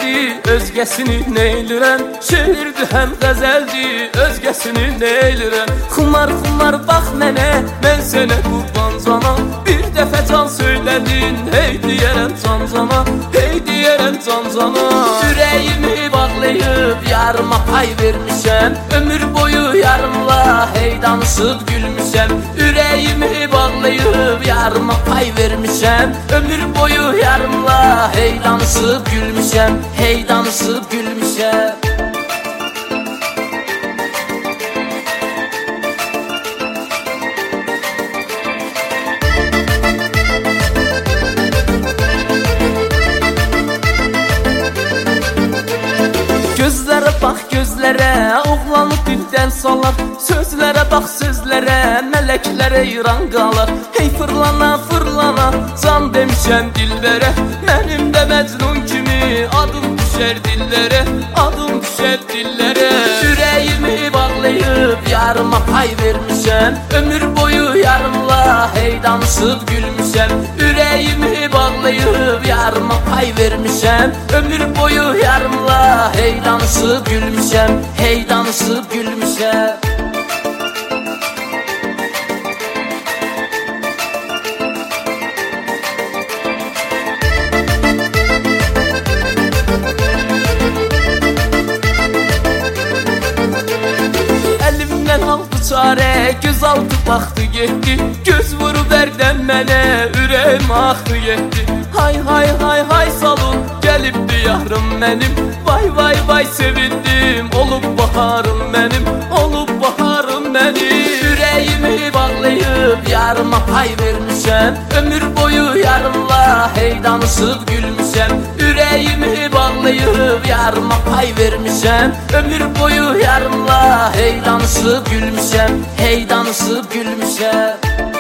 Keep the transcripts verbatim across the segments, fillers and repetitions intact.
özgəsini neylirəm? Şeirdi həm qəzəldi, özgəsini neylirəm? Xumar xumar bax mənə, mən sənə qurban cana. Bir dəfə can söylədin, hey deyərəm can cana, hey deyərəm can cana. Ürəyimi bağlayıb yarıma pay vermişəm, ömür boyu yarımla hey danışıb gülmüşəm. Ürəyimi bağlayıb yarıma pay vermişəm, ömür boyu yarımla hey danışıb gülmüşəm, hey danışıb gülmüşəm. Gözlərə bax gözlərə, oğlanı dildən salar. Sözlərə bax sözlərə, mələklərə iran qalar. Hey fırlana fırlana, can demişəm dillərə. Mənim də Məcnun kimi adım düşər dillərə, adım düşər dillərə. Ürəyimi bağlayıb yarıma pay vermişəm, ömür boyu yarımla hey danışıb gülmüşəm. Ürəyimi bağlayıb yarıma pay vermişəm, ömür boyu yarımla hey danışıb gülmüşəm, hey danışıb gülmüşəm. Əlimdən aldı çarə, göz aldı baxdı getdi. Göz vurub ərdən mənə, ürəyim axdı getdi. Hay hay hay hay salın, gəlibdi yarım mənim. Vay vay vay sevindim, olub baharım mənim, olub baharım mənim. Ürəyimi bağlayıb yarıma pay vermişəm, ömür boyu yarımla hey danışıb gülmüşəm. Ürəyimi bağlayıb yarıma pay vermişəm, ömür boyu yarımla hey danışıb gülmüşəm, hey danışıb gülmüşəm.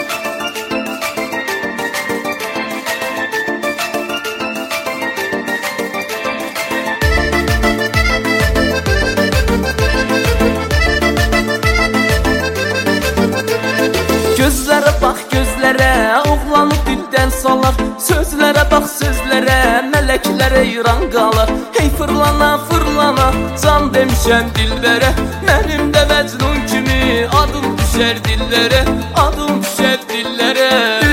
Gözlərə bax gözlərə, oğlanı dildən salar. Sözlərə bax sözlərə, mələklərə iran qalar. Hey fırlana fırlana, can demişəm dillərə. Mənim də Məcnun kimi adım düşər dillərə, adım düşər dillərə.